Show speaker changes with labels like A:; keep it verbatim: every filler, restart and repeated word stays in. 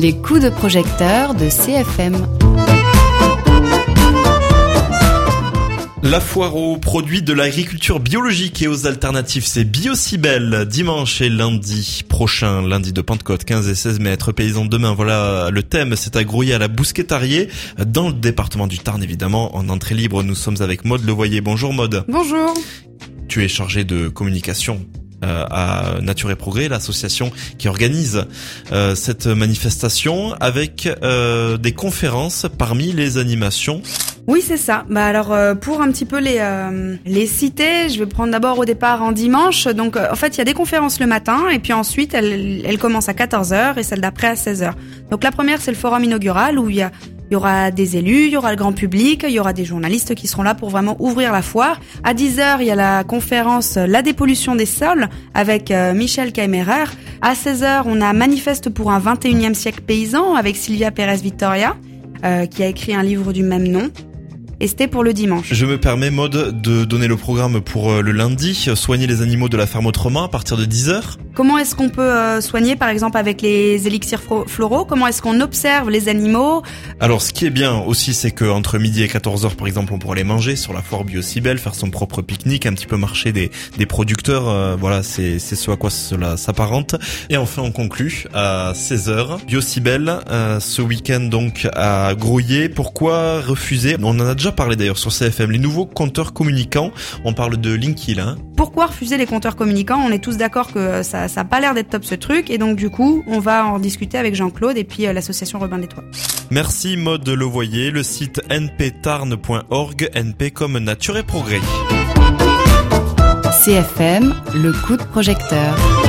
A: Les coups de projecteur de C F M.
B: La foire aux produits de l'agriculture biologique et aux alternatives, c'est Biocibel, dimanche et lundi prochain, lundi de Pentecôte, quinze et seize mai, être paysan demain. Voilà le thème, c'est à Grouillé à la Bousquetarié, dans le département du Tarn évidemment, en entrée libre. Nous sommes avec Maude Levoyer. Bonjour Maude.
C: Bonjour.
B: Tu es chargée de communication euh, à Nature et Progrès, l'association qui organise euh, cette manifestation avec euh, des conférences parmi les animations.
C: Oui, c'est ça. Bah alors euh, pour un petit peu les euh, les citer, je vais prendre d'abord au départ en dimanche. Donc euh, en fait, il y a des conférences le matin et puis ensuite elles elles commencent à quatorze heures et celle d'après à seize heures. Donc la première, c'est le forum inaugural où il y a il y aura des élus, il y aura le grand public, il y aura des journalistes qui seront là pour vraiment ouvrir la foire. À dix heures, il y a la conférence La dépollution des sols avec euh, Michel Kaimerer. À seize heures, on a Manifeste pour un vingt et unième siècle paysan avec Sylvia Pérez-Victoria euh, qui a écrit un livre du même nom. Et c'était pour le dimanche.
B: Je me permets, Maude, de donner le programme pour le lundi. Soigner les animaux de la ferme autrement à partir de dix heures.
C: Comment est-ce qu'on peut euh, soigner, par exemple, avec les élixirs floraux? Comment est-ce qu'on observe les animaux?
B: Alors, ce qui est bien aussi, c'est que entre midi et quatorze heures, par exemple, on pourra les manger sur la foire Biocibel, faire son propre pique-nique, un petit peu marcher des, des producteurs. Euh, voilà, c'est, c'est ce à quoi cela s'apparente. Et enfin, on conclut à seize heures. Biocibel, euh, ce week-end donc à Grouillé. Pourquoi refuser? On en a déjà parlé d'ailleurs sur C F M, les nouveaux compteurs communicants. On parle de Linky là. Hein.
C: Pourquoi refuser les compteurs communicants? On est tous d'accord que ça ça a pas l'air d'être top ce truc et donc du coup, on va en discuter avec Jean-Claude et puis euh, l'association Robin des Toits.
B: Merci Maude Levoyer, le site n p tarn point org, N P comme Nature et Progrès.
A: C F M, le coup de projecteur.